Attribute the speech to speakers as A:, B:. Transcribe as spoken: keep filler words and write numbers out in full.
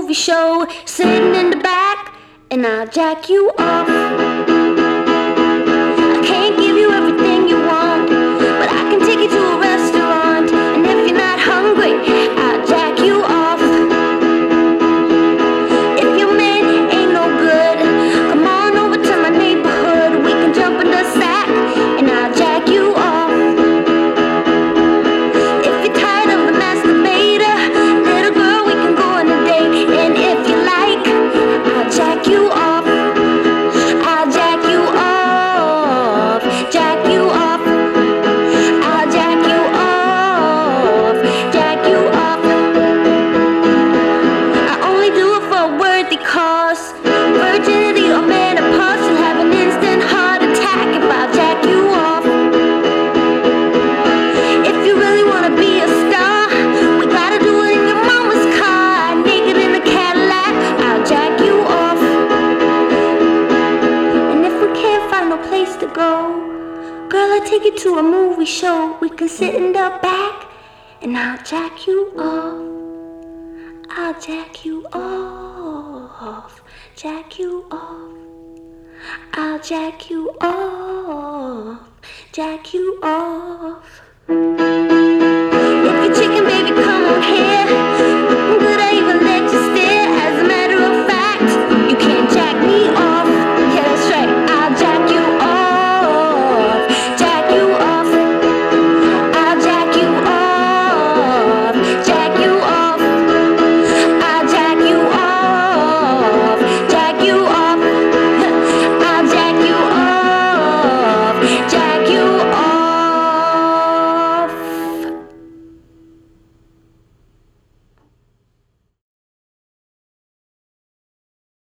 A: movie show, sitting in the back, and I'll jack you off. I can't give you everything you want, but I can take you to a restaurant, and if you're not hungry, I'll jack you off. If your man ain't no good, come on over to my neighborhood. We can jump in the sack, and I'll jack you off. If you're tired of a masturbator, little girl, we can go on a date, and if you like, I'll jack you off. I'll jack you off, jack you off. I'll jack you off, jack you off. I only do it for a worthy cause. Virginity or menopause, you'll have an instant heart attack if I'll jack you off. If you really wanna be a star, we gotta do it in your mama's car, naked in a Cadillac. I'll jack you off. And if we can't find no place to go, girl, I'll take you to a movie show. We can sit in the back, and I'll jack you off. I'll jack you off, jack you off. I'll jack you off, jack you off.